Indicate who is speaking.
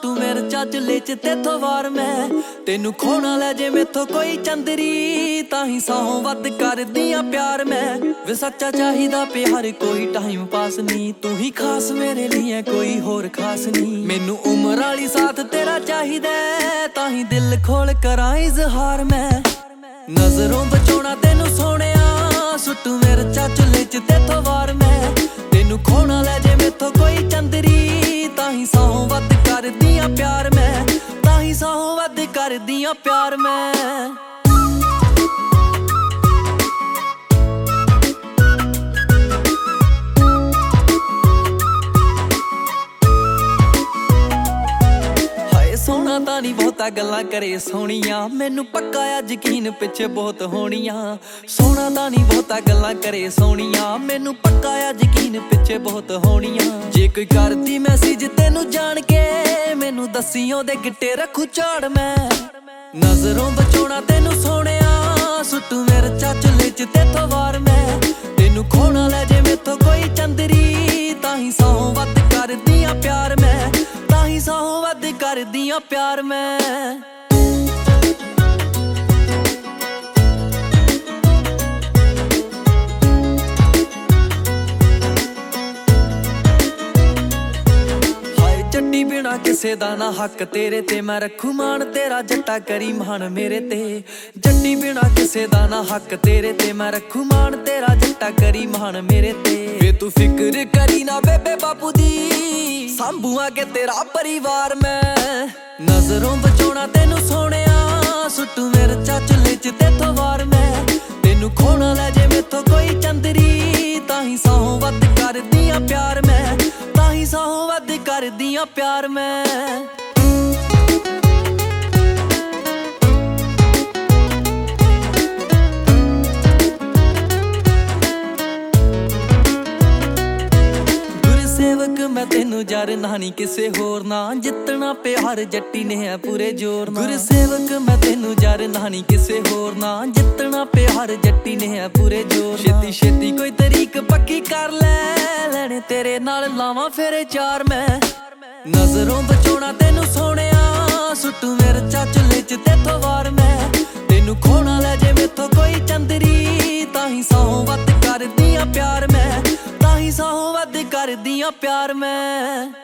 Speaker 1: ਸੁੱਟੂ ਮਿਰਚਾਂ ਚੁੱਲ੍ਹੇ 'ਚ ਤੇਥੋਂ ਵਾਰ ਮੈਂ ਤੈਨੂੰ ਖੋਣਾ ਲੈ ਜੇ ਮੇਥੋਂ ਕੋਈ ਚੰਦਰੀ ਤਾਂ ਹੀ ਸੌ ਵੱਧ ਕਰਦੀ ਆ ਪਿਆਰ ਮੈਂ ਵੇ ਸੱਚਾ ਚਾਹੀਦਾ ਪਿਆਰ ਕੋਈ ਟਾਈਮ ਪਾਸ ਨਹੀਂ ਤੂੰ ਹੀ ਖਾਸ ਮੇਰੇ ਲਈ ਕੋਈ ਹੋਰ ਖਾਸ ਨਹੀਂ ਮੈਨੂੰ ਉਮਰ ਵਾਲੀ ਸਾਥ ਤੇਰਾ ਚਾਹੀਦਾ ਤਾਂ ਹੀ ਦਿਲ ਖੋਲ ਕਰਾਂ ਇਜ਼ਹਾਰ ਮੈਂ ਨਜ਼ਰੋਂ ਬਚਾਉਣਾ ਤੈਨੂੰ ਸੋਹਣਿਆ ਸੁੱਟੂ ਮਿਰਚਾਂ ਚੁੱਲ੍ਹੇ 'ਚ ਤੇਥੋਂ ਵਾਰ ਮੈਂ ਤੈਨੂੰ ਖੋਣਾ ਲੈ ਜੇ ਮੇਥੋਂ ਕੋਈ ਚੰਦਰੀ ਤਾਂ ਹੀ ਸੌ ਵੱਧ ਕਰਦੀ ਆ ਪਿਆਰ ਮੈਂ ਤਾਂ ਹੀ ਸੌ ਵੱਧ ਕਰਦੀ ਆ ਪਿਆਰ ਮੈਂ ਸੋਹਣਾ ਤਾਂ ਨਹੀਂ ਬਹੁਤਾ ਗੱਲਾਂ ਕਰੇ ਸੋਹਣੀਆਂ ਮੈਨੂੰ ਪੱਕਾ ਆ ਯਕੀਨ ਪਿੱਛੇ ਬਹੁਤ ਹੋਣੀਆਂ ਸੋਹਣਾ ਤਾਂ ਨਹੀਂ ਬਹੁਤਾ ਗੱਲਾਂ ਕਰੇ ਸੋਹਣੀਆਂ ਮੈਨੂੰ ਪੱਕਾ ਆ ਯਕੀਨ ਪਿੱਛੇ ਬਹੁਤ ਹੋਣੀਆਂ ਜੇ ਕੋਈ ਕਰਦੀ ਮੈਸੇਜ ਤੈਨੂੰ ਜਾਣ ਕੇ ਮੈਨੂੰ ਦੱਸੀ ਉਹਦੇ ਗਿੱਟੇ ਰੱਖੂ ਝਾੜ ਮੈਂ ਨਜ਼ਰੋਂ ਬਚਾਉਣਾ ਤੈਨੂੰ ਸੋਹਣਿਆ ਸੁੱਟੂ ਮਿਰਚਾਂ ਚੁੱਲ੍ਹੇ 'ਚ ਤੇਥੋਂ ਵਾਰ ਮੈਂ ਤੈਨੂੰ ਖੋਣਾ ਲੈ ਜੇ ਮੇਥੋਂ ਕੋਈ ਚੰਦਰੀ ਤਾਂ ਹੀ ਸੌ ਵੱਧ ਕਰਦੀ ਆ ਪਿਆਰ ਮੈਂ ਤਾਂ ਹੀ ਸੌ ਵੱਧ ਕਰਦੀ ਆ ਪਿਆਰ ਮੈਂ ਜੱਟੀ ਬਿਨਾ ਕਿਸੇ ਦਾ ਨਾ ਹੱਕ ਤੇਰੇ ਤੇ ਮੈਂ ਰੱਖੂ ਮਾਣ ਤੇਰਾ ਜੱਟਾ ਕਰੀ ਮਾਣ ਮੇਰੇ ਤੇ ਜੱਟੀ ਬਿਨਾ ਕਿਸੇ ਦਾ ਨਾ ਹੱਕ ਤੇਰੇ ਤੇ ਮੈਂ ਰੱਖੂ ਮਾਣ ਤੇਰਾ ਜੱਟਾ ਕਰੀ ਮਾਣ ਮੇਰੇ ਤੇ ਵੇ ਤੂੰ ਫਿਕਰ ਕਰੀ ਨਾ ਬੇਬੇ ਬਾਪੂ ਦੀ ਸਾਂਭੂ ਅੱਗੇ ਤੇਰਾ ਪਰਿਵਾਰ ਮੈਂ ਨਜ਼ਰੋਂ ਬਚਾਉਣਾ ਤੈਨੂੰ ਸੋਹਣਿਆ ਸੁੱਟੂ ਮਿਰਚਾਂ ਚੁੱਲ੍ਹੇ 'ਚ ਤੇਥੋਂ ਵਾਰ ਮੈਂ ਤੈਨੂੰ ਖੋਣਾ ਲੈ ਜੇ ਮੇਥੋਂ ਕੋਈ ਚੰਦਰੀ ਤਾਂ ਹੀ ਸੌ ਵੱਧ ਕਰਦੀ ਆ ਪਿਆਰ ਮੈਂ ਤਾਂ ਹੀ ਸੌ ਵੱਧ ਕਰਦੀ ਆ ਪਿਆਰ ਮੈਂ ਗੁਰਸੇਵਕ ਮੈਂ ਤੈਨੂੰ ਜਰ ਨਾ ਨੀ ਕਿਸੇ ਹੋਰ ਨਾ ਜਿੱਤਣਾ ਪਿਆਰ ਜੱਟੀ ਨੇ ਹੈ ਪੂਰੇ ਜ਼ੋਰ ਨਾਲ ਗੁਰਸੇਵਕ ਮੈਂ ਤੈਨੂੰ ਜਰ ਨਾ ਨੀ ਕਿਸੇ ਹੋਰ ਨਾ ਜਿੱਤਣਾ ਪਿਆਰ ਜੱਟੀ ਨੇ ਹੈ ਪੂਰੇ ਜ਼ੋਰ ਛੇਤੀ ਛੇਤੀ ਕੋਈ ਤਰੀਕ ਪੱਕੀ ਕਰ ਲੈ ਲੈਣੇ ਤੇਰੇ ਨਾਲ ਲਾਵਾਂ ਫੇਰੇ ਚਾਰ ਮੈਂ ਨਜ਼ਰੋਂ ਬਚਾਉਣਾ ਤੈਨੂੰ ਸੋਹਣਿਆ ਸੁੱਟੂ ਮਿਰਚਾਂ ਚੁੱਲ੍ਹੇ 'ਚ ਤੇਥੋਂ ਵਾਰ ਮੈਂ ਤੈਨੂੰ ਖੋਣਾ ਲੈ ਜੇ ਮੇਥੋਂ ਕੋਈ ਚੰਦਰੀ ਤਾਂ ਹੀ ਸੌ ਵੱਧ ਕਰਦੀ ਆ ਪਿਆਰ ਮੈਂ ਤਾਂ ਹੀ ਸੌ ਵੱਧ ਕਰਦੀ ਆ ਪਿਆਰ ਮੈਂ